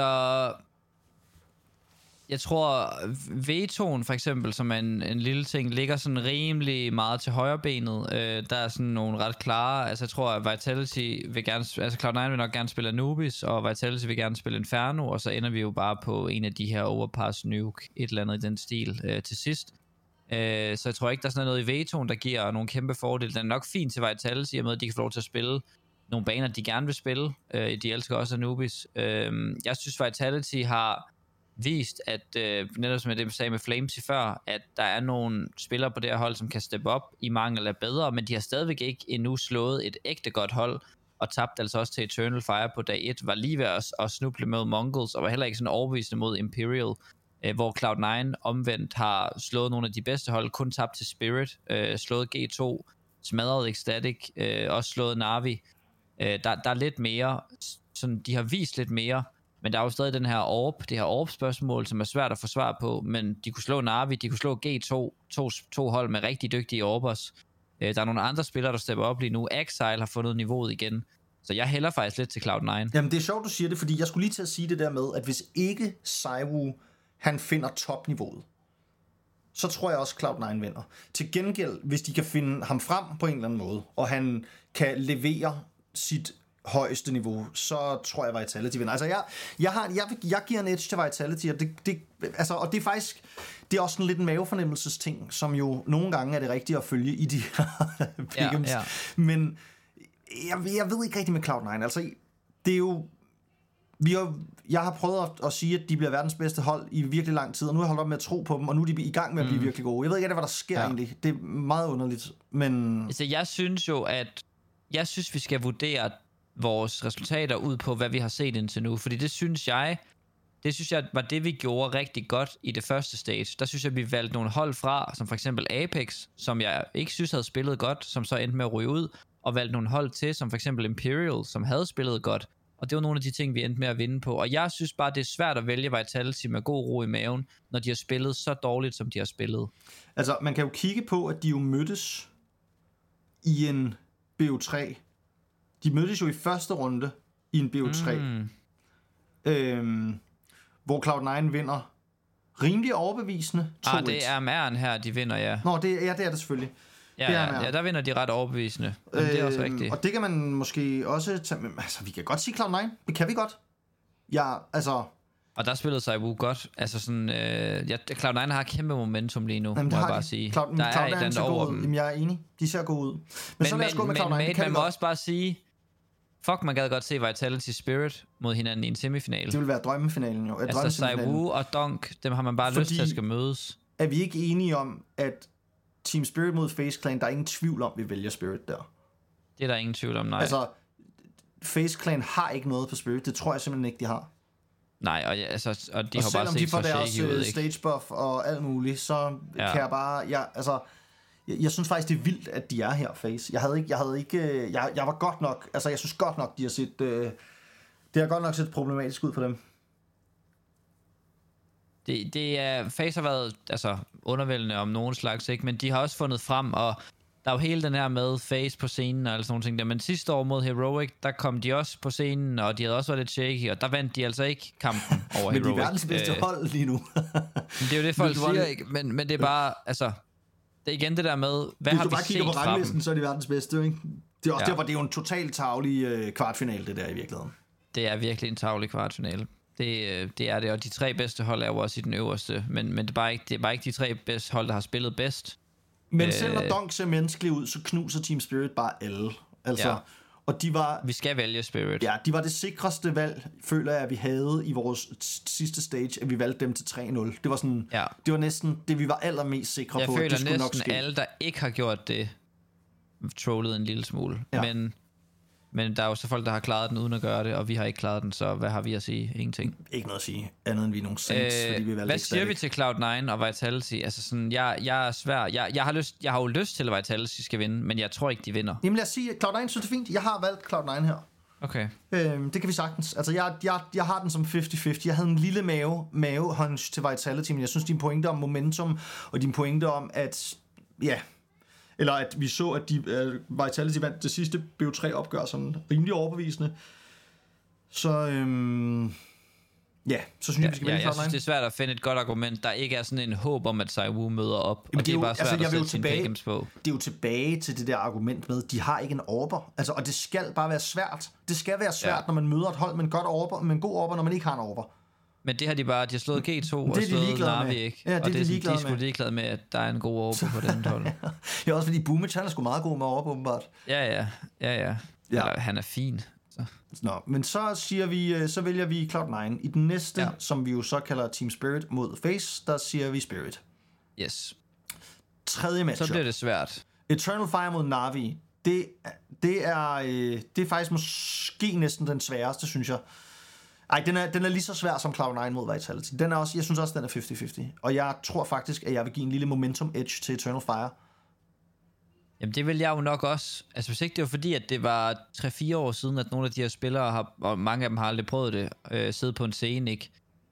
[SPEAKER 2] Jeg tror, vetoen for eksempel, som er en, en lille ting, ligger sådan rimelig meget til højre benet. Øh, der er sådan nogle ret klare... Altså jeg tror, at Vitality vil gerne... Altså Cloud nine vil nok gerne spille Anubis, og Vitality vil gerne spille Inferno, og så ender vi jo bare på en af de her Overpass Nuke, et eller andet i den stil øh, til sidst. Øh, så jeg tror ikke, der er sådan noget i vetoen, der giver nogle kæmpe fordele. Den er nok fint til Vitality, i og med, at de kan få lov til at spille nogle baner, de gerne vil spille. Øh, de elsker også Anubis. Øh, jeg synes, Vitality har vist, at øh, netop som jeg sagde med Flamesy før, at der er nogle spillere på det her hold, som kan steppe op i mangel af bedre, men de har stadigvæk ikke endnu slået et ægte godt hold, og tabt altså også til Eternal Fire på dag et, var lige ved at, at snuble mod Mongols, og var heller ikke sådan overbevisende mod Imperial, øh, hvor Cloud nine omvendt har slået nogle af de bedste hold, kun tabt til Spirit, øh, slået G to, smadret Ecstatic, øh, også slået Navi. Øh, der, der er lidt mere, sådan, de har vist lidt mere, men der er jo stadig den her orb, det her orb-spørgsmål, som er svært at få svar på, men de kunne slå Navi, de kunne slå G to, to, to hold med rigtig dygtige orbers. Øh, der er nogle andre spillere, der stepper op lige nu. Exile har fundet niveauet igen, så jeg hælder faktisk lidt til Cloud nine.
[SPEAKER 1] Jamen det er sjovt, du siger det, fordi jeg skulle lige til at sige det der med, at hvis ikke Saiwu, han finder topniveauet, så tror jeg også Cloud nine vinder. Til gengæld, hvis de kan finde ham frem på en eller anden måde, og han kan levere sit højeste niveau, så tror jeg Vitality vinder. Altså jeg, jeg, har, jeg, jeg giver en edge til Vitality, og det, det, altså, og det er faktisk, det er også sådan lidt en mavefornemmelsesting, som jo nogle gange er det rigtige at følge i de her pick'ems. Ja, ja. Men jeg, jeg ved ikke rigtig med Cloud nine. Altså, det er jo, vi har, jeg har prøvet at, at sige, at de bliver verdens bedste hold i virkelig lang tid, og nu har jeg holdt op med at tro på dem, og nu er de i gang med at blive mm. virkelig gode. Jeg ved ikke, hvad der sker ja. egentlig. Det er meget underligt, men...
[SPEAKER 2] Altså, jeg synes jo, at... Jeg synes, vi skal vurdere vores resultater ud på, hvad vi har set indtil nu, fordi det synes jeg... Det synes jeg var det, vi gjorde rigtig godt i det første stage. Der synes jeg, vi valgte nogle hold fra, som for eksempel Apex, som jeg ikke synes havde spillet godt, som så endte med at ryge ud, og valgte nogle hold til, som for eksempel Imperial, som havde spillet godt. Og det var nogle af de ting, vi endte med at vinde på. Og jeg synes bare, det er svært at vælge Vitality med god ro i maven, når de har spillet så dårligt, som de har spillet.
[SPEAKER 1] Altså, man kan jo kigge på, at de jo mødtes i en B O tre. De mødtes jo i første runde i en B O tre. Mm. Øhm, hvor Cloud nine vinder rimelig overbevisende.
[SPEAKER 2] Ah, det er M R'en her, de vinder, ja.
[SPEAKER 1] Nå, det, ja, det er det selvfølgelig.
[SPEAKER 2] Ja, ja, ja, der vinder de ret overbevisende. Men øh, det er også rigtigt.
[SPEAKER 1] Og det kan man måske også tage... Altså, vi kan godt sige Cloud nine. Det kan vi godt. Ja, altså...
[SPEAKER 2] Og der spillede Saiwu godt. Altså sådan... Øh, ja, Cloud nine har kæmpe momentum lige nu, Jamen, må jeg bare de. sige.
[SPEAKER 1] Cloud,
[SPEAKER 2] der
[SPEAKER 1] Cloud
[SPEAKER 2] er et eller over dem.
[SPEAKER 1] Jamen, jeg er enig. De ser gode ud. Men,
[SPEAKER 2] men
[SPEAKER 1] så lad os gå med Cloud nine.
[SPEAKER 2] Men man må også bare sige... Fuck, man gad godt se Vitality Spirit mod hinanden i en semifinal.
[SPEAKER 1] Det vil være drømmefinalen jo.
[SPEAKER 2] Altså Saiwu og Dunk, dem har man bare Fordi lyst til at skal mødes.
[SPEAKER 1] Er vi ikke enige om, at Team Spirit mod FaZe Clan, der er ingen tvivl om, vi vælger Spirit der?
[SPEAKER 2] Det er der ingen tvivl om, nej.
[SPEAKER 1] Altså, FaZe Clan har ikke noget på Spirit. Det tror jeg simpelthen ikke, de har.
[SPEAKER 2] Nej, og, ja, altså, og de
[SPEAKER 1] og
[SPEAKER 2] har bare set
[SPEAKER 1] de får
[SPEAKER 2] for
[SPEAKER 1] deres
[SPEAKER 2] ud,
[SPEAKER 1] stage buff og alt muligt, så ja. kan jeg bare... Ja, altså, jeg, jeg synes faktisk, det er vildt, at de er her, FaZe. Jeg havde ikke... Jeg, havde ikke, jeg, jeg var godt nok... Altså, jeg synes godt nok, de har set... Øh, det har godt nok set problematisk ud for dem.
[SPEAKER 2] Det, det er... FaZe har været altså, undervældende om nogen slags, ikke? Men de har også fundet frem, og der er jo hele den her med FaZe på scenen og alle sådan nogle ting der. Men sidste år mod Heroic, der kom de også på scenen, og de havde også været lidt shaky, og der vandt de altså ikke kampen over
[SPEAKER 1] men
[SPEAKER 2] Heroic.
[SPEAKER 1] Men de er verdens bedste øh, hold lige nu.
[SPEAKER 2] det er jo det, folk siger, ikke? Men, men det er bare... Altså, det er igen det der med, hvad
[SPEAKER 1] Hvis
[SPEAKER 2] har vi set fra dem? Hvis du
[SPEAKER 1] bare kigger på ranglisten, så er de verdens bedste, ikke? Det er også
[SPEAKER 2] ja.
[SPEAKER 1] derfor, det er jo en totalt tavlig øh, kvartfinale, det der i virkeligheden.
[SPEAKER 2] Det er virkelig en tavlig kvartfinale. Det, det er det, og de tre bedste hold er jo også i den øverste, men, men det, er bare ikke, det er bare ikke de tre bedste hold, der har spillet bedst.
[SPEAKER 1] Men selv når Dunk ser menneskelig ud, så knuser Team Spirit bare alle. Altså, ja. Og de var...
[SPEAKER 2] Vi skal vælge Spirit.
[SPEAKER 1] Ja, de var det sikreste valg, føler jeg, at vi havde i vores sidste stage, at vi valgte dem til tre nul. Det var sådan,
[SPEAKER 2] ja.
[SPEAKER 1] det var næsten det, vi var allermest sikre
[SPEAKER 2] jeg
[SPEAKER 1] på, at det skulle nok ske.
[SPEAKER 2] Jeg føler næsten alle, der ikke har gjort det, trollet en lille smule. Ja. Men... Men der er jo så folk, der har klaret den uden at gøre det, og vi har ikke klaret den, så hvad har vi at sige? Ingenting.
[SPEAKER 1] Ikke noget at sige, andet end vi er nogle saints, øh, fordi vi valgte
[SPEAKER 2] Hvad siger vi til Cloud nine og Vitality? Altså sådan, jeg, jeg er svær. Jeg, jeg, har lyst, jeg har jo lyst til, at Vitality skal vinde, men jeg tror ikke, de vinder.
[SPEAKER 1] Jamen lad os sige, at Cloud nine synes det er fint. Jeg har valgt Cloud nine her.
[SPEAKER 2] Okay.
[SPEAKER 1] Øhm, det kan vi sagtens. Altså, jeg, jeg, jeg har den som halvtreds halvtreds. Jeg havde en lille mave, mave-hunch til Vitality, men jeg synes, dine pointer om momentum, og dine pointer om, at... Ja... Eller at vi så, at de, uh, Vitality vandt det sidste B O tre opgør som rimelig overbevisende. Så øhm, ja, så synes ja, jeg, vi skal vælge
[SPEAKER 2] ja, jeg synes, det er svært at finde et godt argument, der ikke er sådan en håb om, at Saiwu møder op.
[SPEAKER 1] Jamen,
[SPEAKER 2] og det er,
[SPEAKER 1] jo,
[SPEAKER 2] bare svært
[SPEAKER 1] altså,
[SPEAKER 2] at sætte sine
[SPEAKER 1] tilbage,
[SPEAKER 2] på.
[SPEAKER 1] Det er jo tilbage til det der argument med, de har ikke en orber. Altså, og det skal bare være svært. Det skal være svært, ja. når man møder et hold med en, godt orber, med en god orber, når man ikke har en orber.
[SPEAKER 2] Men det har de bare, de har slået G to og
[SPEAKER 1] de
[SPEAKER 2] slået Navi, ikke?
[SPEAKER 1] Ja, det
[SPEAKER 2] og det er
[SPEAKER 1] de,
[SPEAKER 2] de, de er sgu ligeglade med, at der er en god orber på den hold.
[SPEAKER 1] Ja, også fordi Boomich, han er sgu meget god med orber, åbenbart.
[SPEAKER 2] Ja, ja, ja, ja. ja. Eller, han er fin. Så.
[SPEAKER 1] Nå, men så siger vi, så vælger vi Cloud nine. I den næste, ja. som vi jo så kalder Team Spirit mod FaZe, der siger vi Spirit.
[SPEAKER 2] Yes.
[SPEAKER 1] Tredje matchup.
[SPEAKER 2] Så bliver det svært.
[SPEAKER 1] Eternal Fire mod Navi. Det, det, er, det er faktisk måske næsten den sværeste, synes jeg. Ej, den er, den er lige så svær som Cloud nine mod Vitality. Den er også, jeg synes også, den er halvtreds halvtreds. Og jeg tror faktisk, at jeg vil give en lille momentum edge til Eternal Fire.
[SPEAKER 2] Jamen det vil jeg jo nok også. Altså hvis ikke det var fordi, at det var tre fire år siden, at nogle af de her spillere, har, og mange af dem har aldrig prøvet det, øh, sidde på en scene, ikke?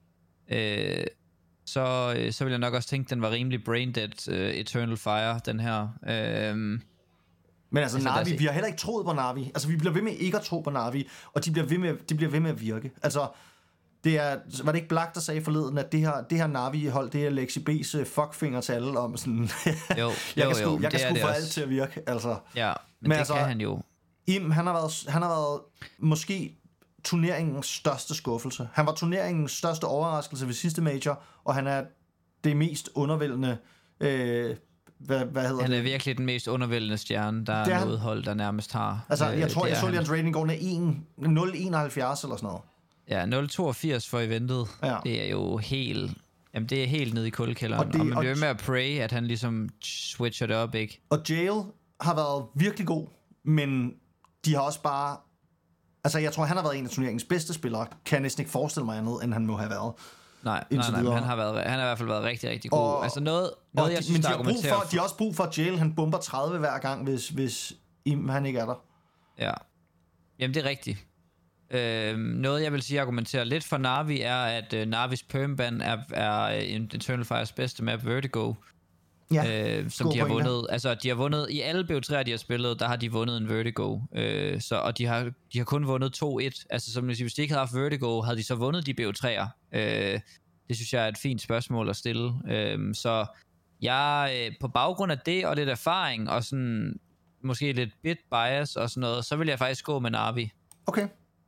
[SPEAKER 2] Øh, så, øh, så vil jeg nok også tænke, at den var rimelig braindead, øh, Eternal Fire, den her. Øh,
[SPEAKER 1] Men altså, altså Navi, vi har heller ikke troet på Navi. Altså vi bliver ved med ikke at tro på Navi, og de bliver ved med, de bliver ved med at virke. Altså, det er, var det ikke Black, der sagde forleden, at det her, det her Navi-hold, det er Lexi B's fuckfinger til alle om sådan...
[SPEAKER 2] jo,
[SPEAKER 1] jeg
[SPEAKER 2] jo,
[SPEAKER 1] kan sgu,
[SPEAKER 2] jo,
[SPEAKER 1] jeg kan sgu få
[SPEAKER 2] også.
[SPEAKER 1] alt til at virke, altså.
[SPEAKER 2] Ja, men, men det altså, kan han jo.
[SPEAKER 1] Im, han har været, han har været måske turneringens største skuffelse. Han var turneringens største overraskelse ved sidste major, og han er det mest undervældende... Øh, Hvad, hvad hedder
[SPEAKER 2] han er
[SPEAKER 1] det?
[SPEAKER 2] virkelig den mest undervældende stjerne, der er, er noget hold, der nærmest har.
[SPEAKER 1] Altså, jeg tror,
[SPEAKER 2] øh,
[SPEAKER 1] jeg så lige, hans rating går ned nul komma enoghalvfjerds eller sådan noget.
[SPEAKER 2] Ja, nul toogfirs for eventet. Ja. Det er jo helt... Jamen, det er helt nede i kuldekælderen. Og, det, og man bliver med at pray, at han ligesom switcher det op, ikke?
[SPEAKER 1] Og Jail har været virkelig god, men de har også bare... Altså, jeg tror, han har været en af turneringens bedste spillere. Kan jeg næsten ikke forestille mig andet, end han må have været.
[SPEAKER 2] Nej, nej, nej, men han har, været, han har i hvert fald været rigtig, rigtig god. Og, altså noget, noget jeg
[SPEAKER 1] de,
[SPEAKER 2] synes,
[SPEAKER 1] men
[SPEAKER 2] der
[SPEAKER 1] de har, brug for,
[SPEAKER 2] for...
[SPEAKER 1] de har også brug for, at Jail han bomber tredive hver gang, hvis, hvis Im, han ikke er der.
[SPEAKER 2] Ja, jamen det er rigtigt. Øh, noget jeg vil sige argumenterer lidt for Na'Vi er, at uh, Na'Vis Permban er, er Eternal Fires bedste map, Vertigo. Ja, øh, som de har vundet. Der. Altså de har vundet i alle B O tre'er de har spillet, der har de vundet en Vertigo. Øh, så og de har de har kun vundet to et. Altså som hvis de ikke havde haft Vertigo, havde de så vundet de B O tre'er. Øh, det synes jeg er et fint spørgsmål at stille. Øh, så jeg øh, på baggrund af det og lidt erfaring og sådan måske lidt bit bias og sådan noget, så vil jeg faktisk gå med Na'Vi.
[SPEAKER 1] Okay.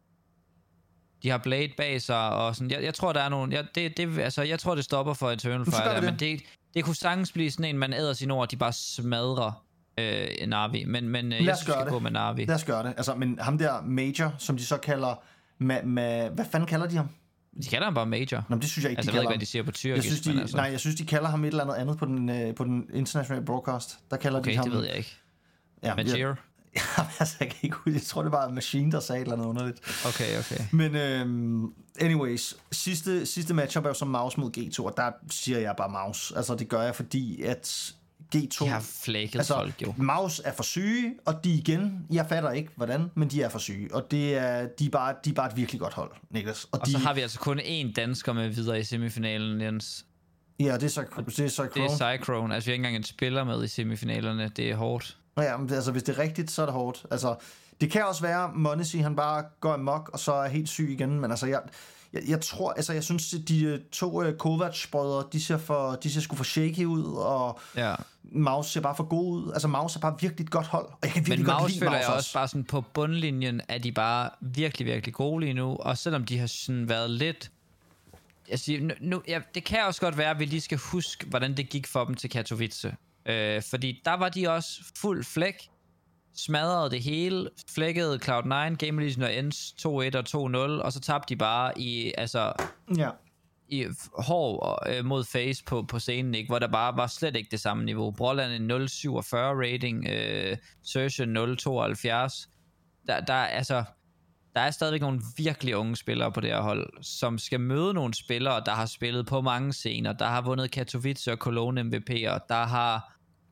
[SPEAKER 2] De har Blade bag sig og sådan. Jeg, jeg tror der er nogle. Jeg, det, det, altså jeg tror det stopper for Eternal Fire, der, men det det kunne sagtens blive sådan en, man æder sine ord, de bare smadrer øh, Na'Vi. Men, men øh, jeg synes, skal gå med Na'Vi.
[SPEAKER 1] Lad os gøre det. Altså, men ham der Major, som de så kalder... Ma, ma, hvad fanden kalder de ham?
[SPEAKER 2] De kalder ham bare Major.
[SPEAKER 1] Nå, det synes jeg ikke,
[SPEAKER 2] altså,
[SPEAKER 1] de
[SPEAKER 2] jeg
[SPEAKER 1] kalder
[SPEAKER 2] ved ikke, hvad de siger på tyrkisk.
[SPEAKER 1] Jeg synes, de,
[SPEAKER 2] altså.
[SPEAKER 1] Nej, jeg synes, de kalder ham et eller andet andet på den, øh, på den internationale broadcast. Der kalder
[SPEAKER 2] okay,
[SPEAKER 1] de ham...
[SPEAKER 2] Okay, det ved jeg ikke.
[SPEAKER 1] Ja,
[SPEAKER 2] Major?
[SPEAKER 1] Ja, altså, jeg kan ikke huske. Jeg tror, det var Machine, der sagde et eller andet underligt.
[SPEAKER 2] Okay, okay.
[SPEAKER 1] Men øhm, anyways, sidste, sidste matchup er jo så Mouse mod G to, og der siger jeg bare Mouse. Altså, det gør jeg, fordi at G to...
[SPEAKER 2] De har flækket
[SPEAKER 1] altså,
[SPEAKER 2] folk, jo.
[SPEAKER 1] Mouse er for syge, og de igen, jeg fatter ikke, hvordan, men de er for syge. Og det er, de, er bare, de er bare et virkelig godt hold, Niklas.
[SPEAKER 2] Og, og
[SPEAKER 1] de,
[SPEAKER 2] så har vi altså kun én dansker med videre i semifinalen, Jens.
[SPEAKER 1] Ja, det er så det er Cyclone.
[SPEAKER 2] Det er Cyclone. Altså, vi har ikke engang en spiller med i semifinalerne. Det er hårdt.
[SPEAKER 1] Ja, men altså, hvis det er rigtigt, så er det hårdt. Altså, det kan også være, Monesi, han bare går amok, og så er helt syg igen. Men altså, jeg, jeg, jeg tror, altså, jeg synes, de to uh, Kovac-brødre, de ser, for, de ser sgu for shaky ud, og
[SPEAKER 2] ja.
[SPEAKER 1] Mouse ser bare for god ud. Altså, Mouse er bare virkelig et godt hold, og jeg kan virkelig
[SPEAKER 2] men
[SPEAKER 1] godt
[SPEAKER 2] Mouse
[SPEAKER 1] lide
[SPEAKER 2] føler
[SPEAKER 1] Mouse
[SPEAKER 2] jeg
[SPEAKER 1] også.
[SPEAKER 2] også bare sådan, på bundlinjen er de bare virkelig, virkelig gode lige nu, og selvom de har sådan været lidt... Jeg siger, nu, nu, ja, det kan også godt være, at vi lige skal huske, hvordan det gik for dem til Katowice. Øh, fordi der var de også fuld flæk, smadrede det hele, flækkede Cloud nine, Game Legion og Ends to et og to nul, og så tabte de bare i, altså,
[SPEAKER 1] ja.
[SPEAKER 2] i hård øh, mod face på, på scenen, ikke? Hvor der bare var slet ikke det samme niveau. Brolland en nul syvogfyrre rating, øh, Surgeon nul tooghalvfjerds. Der, der, altså, der er stadigvæk nogle virkelig unge spillere på det her hold, som skal møde nogle spillere, der har spillet på mange scener, der har vundet Katowice og Cologne M V P'er, der har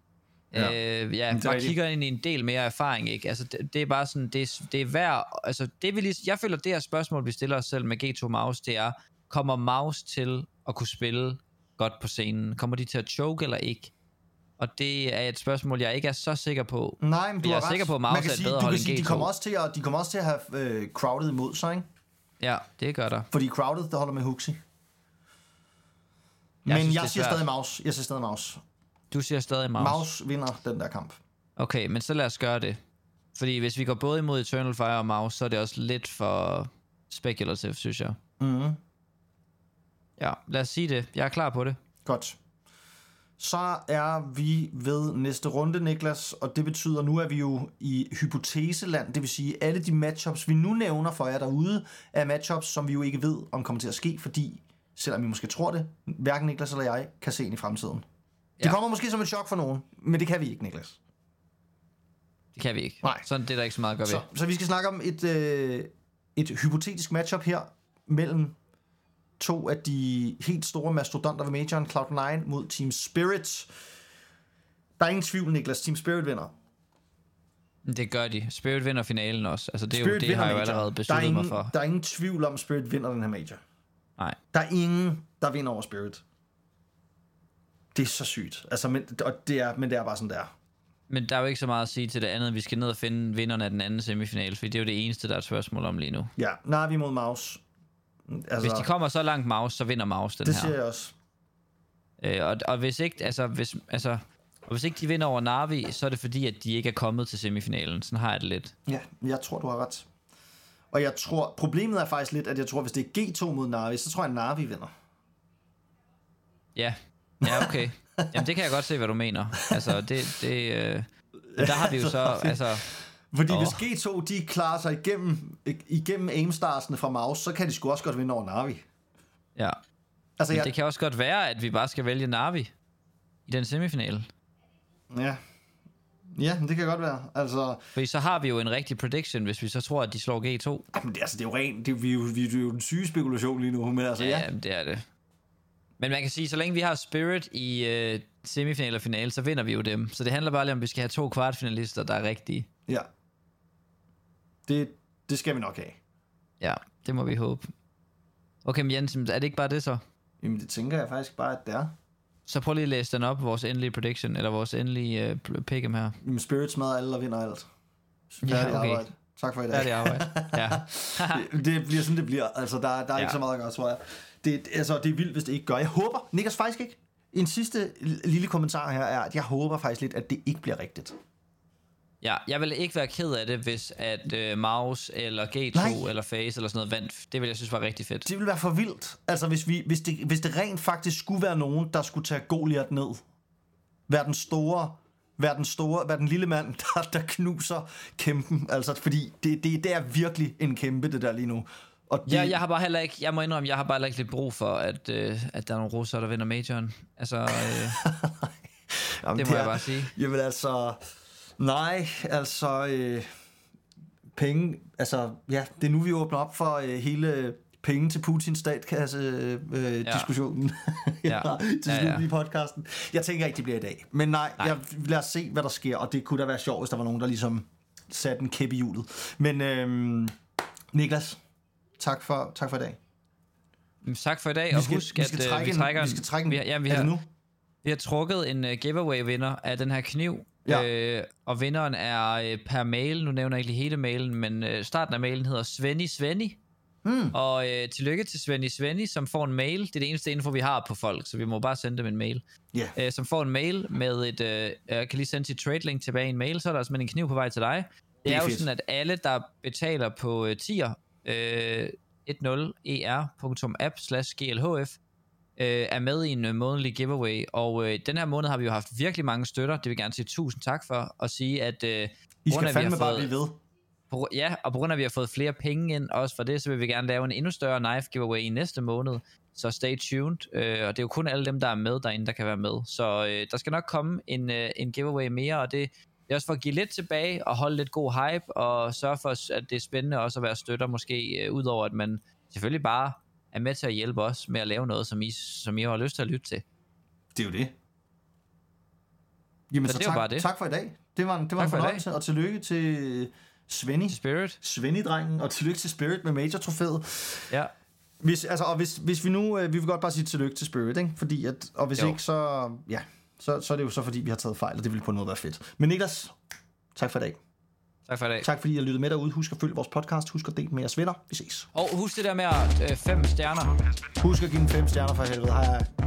[SPEAKER 2] ja, øh, ja bare kigger ind i en del mere erfaring, ikke? Altså det, det er bare sådan, det er, det er værd, altså det vil lige, jeg føler det her spørgsmål vi stiller os selv med G to Mouse, det er, kommer Mouse til at kunne spille godt på scenen? Kommer de til at choke eller ikke? Og det er et spørgsmål jeg ikke er så sikker på.
[SPEAKER 1] Nej, men du
[SPEAKER 2] jeg
[SPEAKER 1] er
[SPEAKER 2] er
[SPEAKER 1] ret.
[SPEAKER 2] sikker på at Mouse er et bedre hold end G to.
[SPEAKER 1] De kommer også til at, de kommer også til at have øh, crowded imod sig, ikke?
[SPEAKER 2] Ja, det gør der.
[SPEAKER 1] Fordi crowded, der holder med Huxi. Men jeg, synes, jeg siger stadig Mouse. Jeg siger stadig Mouse.
[SPEAKER 2] Du siger stadig Mouse.
[SPEAKER 1] Mouse vinder den der kamp.
[SPEAKER 2] Okay, men så lad os gøre det. Fordi hvis vi går både imod Eternal Fire og Mouse, så er det også lidt for spekulativt, synes jeg.
[SPEAKER 1] Mhm.
[SPEAKER 2] Ja, lad os sige det. Jeg er klar på det.
[SPEAKER 1] Godt. Så er vi ved næste runde, Niklas, og det betyder, nu er vi jo i hypoteseland, det vil sige, alle de matchups, vi nu nævner for jer derude, er matchups, som vi jo ikke ved, om kommer til at ske, fordi, selvom vi måske tror det, hverken Niklas eller jeg kan se ind i fremtiden. Ja. Det kommer måske som et chok for nogen, men det kan vi ikke, Niklas.
[SPEAKER 2] Det kan vi ikke.
[SPEAKER 1] Nej.
[SPEAKER 2] Sådan det er der ikke så meget at gøre
[SPEAKER 1] så,
[SPEAKER 2] ved.
[SPEAKER 1] Så vi skal snakke om et, øh, et hypotetisk matchup her, mellem to af de helt store mastodonter ved majoren, Cloud nine mod Team Spirit. Der er ingen tvivl, Niklas. Team Spirit vinder.
[SPEAKER 2] Det gør de. Spirit vinder finalen også. Altså det, er jo, det har jeg jo allerede besluttet
[SPEAKER 1] ingen,
[SPEAKER 2] mig for.
[SPEAKER 1] Der er ingen tvivl om, Spirit vinder den her major.
[SPEAKER 2] Nej.
[SPEAKER 1] Der er ingen, der vinder over Spirit. Det er så sygt. Altså, men, og det er, men det er bare sådan, der.
[SPEAKER 2] Men der er jo ikke så meget at sige til det andet. Vi skal ned og finde vinderne af den anden semifinal, for det er jo det eneste, der er et spørgsmål om lige nu.
[SPEAKER 1] Ja, Na'Vi mod Mouse.
[SPEAKER 2] Altså, hvis de kommer så langt Mouse, så vinder Mouse den
[SPEAKER 1] det
[SPEAKER 2] her.
[SPEAKER 1] Det siger jeg også.
[SPEAKER 2] Øh, og, og hvis ikke, altså, hvis, altså, og hvis ikke de vinder over Na'Vi, så er det fordi, at de ikke er kommet til semifinalen. Sådan har jeg det lidt.
[SPEAKER 1] Ja, jeg tror, du har ret. Og jeg tror, problemet er faktisk lidt, at jeg tror, hvis det er G to mod Na'Vi, så tror jeg, at Na'Vi vinder.
[SPEAKER 2] Ja, ja okay. Jamen, det kan jeg godt se, hvad du mener. Altså, det, det, øh, der har vi jo så, altså...
[SPEAKER 1] Fordi oh. hvis G to de klarer sig igennem, igennem aimstarsene fra Mouse, så kan de sgu også godt vinde over Na'Vi.
[SPEAKER 2] Ja. Altså, Men jeg... det kan også godt være, at vi bare skal vælge Na'Vi i den semifinale.
[SPEAKER 1] Ja. Ja, det kan godt være. Altså...
[SPEAKER 2] Fordi så har vi jo en rigtig prediction, hvis vi så tror, at de slår G to.
[SPEAKER 1] Jamen, det, altså, det er jo rent. Det, vi, er jo, vi er jo den syge spekulation lige nu. Men altså,
[SPEAKER 2] ja,
[SPEAKER 1] ja,
[SPEAKER 2] det er det. Men man kan sige, så længe vi har Spirit i øh, semifinal og finale, så vinder vi jo dem. Så det handler bare om, at vi skal have to kvartfinalister, der er rigtige.
[SPEAKER 1] Ja. Det, det skal vi nok have.
[SPEAKER 2] Ja, det må vi håbe. Okay, men Jens, er det ikke bare det så?
[SPEAKER 1] Jamen, det tænker jeg faktisk bare, at det er.
[SPEAKER 2] Så prøv lige at læse den op, vores endelige prediction, eller vores endelige uh, pick'em her.
[SPEAKER 1] Jamen, Spirit smadrer alle og vinder alt. Færdig
[SPEAKER 2] ja, okay.
[SPEAKER 1] arbejde. Tak for i dag.
[SPEAKER 2] Færdig arbejde, ja.
[SPEAKER 1] det, det bliver sådan, det bliver. Altså, der, der er ja. ikke så meget at gøre, tror jeg. Det, altså, det er vildt, hvis det ikke gør. Jeg håber, Niklas, faktisk ikke. En sidste lille kommentar her er, at jeg håber faktisk lidt, at det ikke bliver rigtigt.
[SPEAKER 2] Ja, jeg vil ikke være ked af det, hvis at uh, Mouse eller G to Nej. eller Phase eller sådan noget vandt. Det vil jeg synes var rigtig fedt.
[SPEAKER 1] Det ville være for vildt. Altså, hvis, vi, hvis, det, hvis det rent faktisk skulle være nogen, der skulle tage Goliath ned. Vær den store, vær den store, vær den lille mand, der, der knuser kæmpen. Altså, fordi det, det, det er virkelig en kæmpe, det der lige nu. Og det...
[SPEAKER 2] Ja, jeg har bare heller ikke, jeg må indrømme, jeg har bare heller ikke lidt brug for, at, øh, at der er nogle russere, der vinder majoren. Altså, øh, Jamen, det må det er, jeg bare sige.
[SPEAKER 1] Jamen altså... Nej, altså øh, penge, altså ja, det er nu vi åbner op for øh, hele penge til Putins statskasse øh, ja. diskussionen ja. til slut ja, ja. i podcasten. Jeg tænker ikke, det bliver i dag, men nej, nej. Jeg, lad os se, hvad der sker, og det kunne da være sjovt, hvis der var nogen, der ligesom satte en kæp i hjulet. Men øh, Niklas, tak for, tak for i dag.
[SPEAKER 2] Tak for i dag, og
[SPEAKER 1] vi skal,
[SPEAKER 2] husk,
[SPEAKER 1] vi skal
[SPEAKER 2] at
[SPEAKER 1] trække
[SPEAKER 2] vi trækker
[SPEAKER 1] en, vi skal trække en,
[SPEAKER 2] vi har, ja, vi
[SPEAKER 1] er
[SPEAKER 2] har,
[SPEAKER 1] det nu?
[SPEAKER 2] Vi har trukket en uh, giveaway-vinder af den her kniv. Ja. Øh, og vinderen er øh, per mail. Nu nævner jeg ikke lige hele mailen, men øh, starten af mailen hedder Svenny Svenny. Mm. Og øh, tillykke til Svenny Svenny, som får en mail. Det er det eneste info, vi har på folk, så vi må bare sende dem en mail. Yeah. Øh, som får en mail med et... Øh, jeg kan lige sende sit trade link tilbage i en mail, så er der simpelthen en kniv på vej til dig. Det, det er, er jo fedt. Sådan, at alle, der betaler på øh, tier, øh, ti er punktum app slash g l h f, Øh, er med i en uh, månedlig giveaway, og øh, den her måned har vi jo haft virkelig mange støtter. Det vil jeg gerne sige tusind tak for, og sige at øh,
[SPEAKER 1] I skal fandme bare blive ved.
[SPEAKER 2] På, ja, og på grund af at vi har fået flere penge ind også for det, så vil vi gerne lave en endnu større knife giveaway i næste måned, så stay tuned, øh, og det er jo kun alle dem, der er med derinde, der kan være med, så øh, der skal nok komme en, øh, en giveaway mere, og det, det er også for at give lidt tilbage og holde lidt god hype, og sørge for, at det er spændende også at være støtter, måske øh, udover at man selvfølgelig bare er med til at hjælpe os med at lave noget, som I, som I har lyst til at lytte til.
[SPEAKER 1] Det er jo det. Jamen, så, så det tak, bare det. Tak for i dag. Det var en, det var en fornøjelse, og tillykke til Svenny.
[SPEAKER 2] Til Spirit.
[SPEAKER 1] Svenny-drengen, og tillykke til Spirit med Major-trofæet.
[SPEAKER 2] Ja.
[SPEAKER 1] Hvis, altså, og hvis, hvis vi nu, vi vil godt bare sige tillykke til Spirit, ikke? Fordi at, og hvis jo. ikke, så, ja, så, så er det jo så, fordi vi har taget fejl, og det vil på en måde være fedt. Men Niklas, tak for i dag.
[SPEAKER 2] Tak for i dag.
[SPEAKER 1] Tak fordi I har lyttet med derude. Husk at følge vores podcast. Husk at dele med jeres venner. Vi ses.
[SPEAKER 2] Og husk det der med at øh, fem stjerner.
[SPEAKER 1] Husk at give den fem stjerner for helvede. Hej hej.